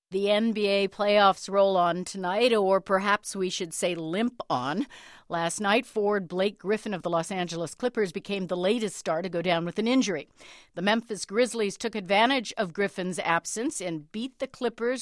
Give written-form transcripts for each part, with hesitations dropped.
The NBA playoffs roll on tonight, or perhaps we should say limp on. Last night, forward Blake Griffin of the Los Angeles Clippers became the latest star to go down with an injury. The Memphis Grizzlies took advantage of Griffin's absence and beat the Clippers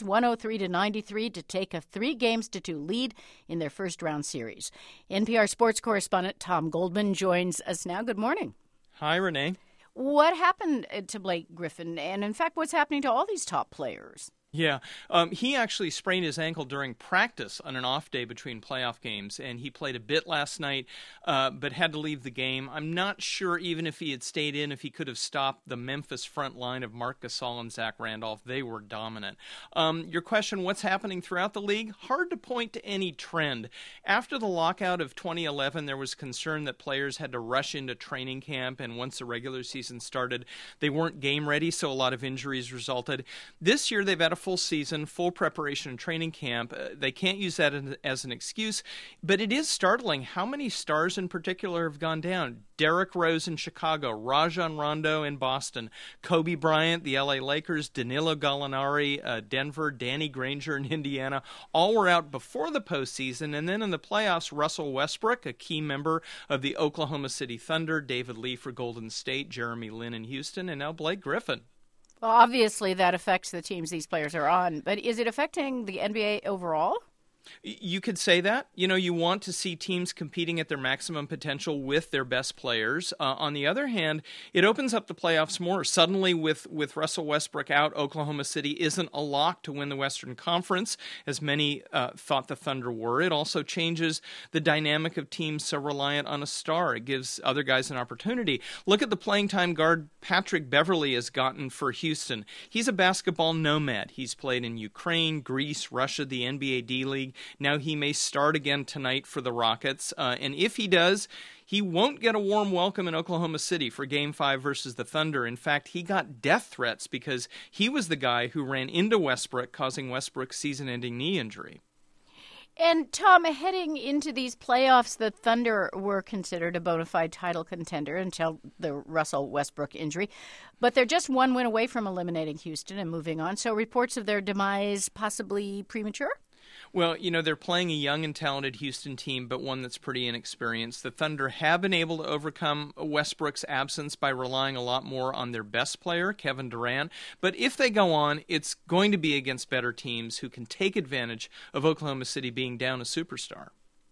103-93 to take a 3-2 lead in their first-round series. NPR sports correspondent Tom Goldman joins us now. Good morning. Hi, Renee. What happened to Blake Griffin, and in fact, what's happening to all these top players? Yeah, he actually sprained his ankle during practice on an off day between playoff games, and he played a bit last night, but had to leave the game. I'm not sure even if he had stayed in, if he could have stopped the Memphis front line of Marc Gasol and Zach Randolph. They were dominant. Your question, what's happening throughout the league? Hard to point to any trend. After the lockout of 2011, there was concern that players had to rush into training camp, and once the regular season started, they weren't game ready, so a lot of injuries resulted. This year, they've had a full season, full preparation and training camp. They can't use that as an excuse, but it is startling how many stars in particular have gone down. Derrick Rose in Chicago, Rajon Rondo in Boston, Kobe Bryant, the LA Lakers, Danilo Gallinari, Denver, Danny Granger in Indiana, all were out before the postseason. And then in the playoffs, Russell Westbrook, a key member of the Oklahoma City Thunder, David Lee for Golden State, Jeremy Lin in Houston, and now Blake Griffin. Well, obviously that affects the teams these players are on, but is it affecting the NBA overall? You could say that. You know, you want to see teams competing at their maximum potential with their best players. On the other hand, it opens up the playoffs more. Suddenly, with Russell Westbrook out, Oklahoma City isn't a lock to win the Western Conference, as many thought the Thunder were. It also changes the dynamic of teams so reliant on a star. It gives other guys an opportunity. Look at the playing time guard Patrick Beverley has gotten for Houston. He's a basketball nomad. He's played in Ukraine, Greece, Russia, the NBA D-League. Now he may start again tonight for the Rockets, and if he does, he won't get a warm welcome in Oklahoma City for Game 5 versus the Thunder. In fact, he got death threats because he was the guy who ran into Westbrook, causing Westbrook's season-ending knee injury. And, Tom, heading into these playoffs, the Thunder were considered a bona fide title contender until the Russell Westbrook injury. But they're just one win away from eliminating Houston and moving on. So reports of their demise possibly premature? Well, you know, they're playing a young and talented Houston team, but one that's pretty inexperienced. The Thunder have been able to overcome Westbrook's absence by relying a lot more on their best player, Kevin Durant. But if they go on, it's going to be against better teams who can take advantage of Oklahoma City being down a superstar.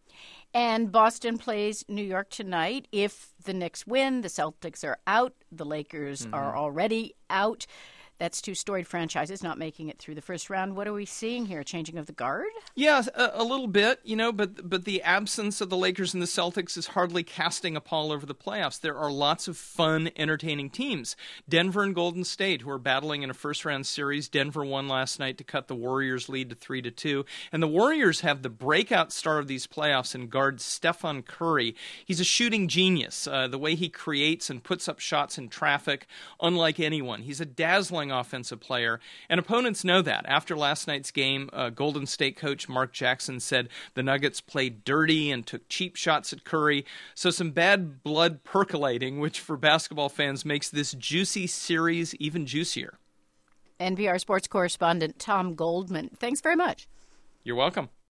And Boston plays New York tonight. If the Knicks win, the Celtics are out. The Lakers are already out. That's two storied franchises not making it through the first round. What are we seeing here? Changing of the guard? Yeah, a little bit, you know, but the absence of the Lakers and the Celtics is hardly casting a pall over the playoffs. There are lots of fun, entertaining teams. Denver and Golden State, who are battling in a first-round series. Denver won last night to cut the Warriors' lead to 3-2. And the Warriors have the breakout star of these playoffs in guard Stephen Curry. He's a shooting genius. The way he creates and puts up shots in traffic, unlike anyone. He's a dazzling offensive player, and opponents know that. After last night's game, Golden State coach Mark Jackson said the Nuggets played dirty and took cheap shots at Curry, so some bad blood percolating, which for basketball fans makes this juicy series even juicier. NPR sports correspondent Tom Goldman, thanks very much. You're welcome.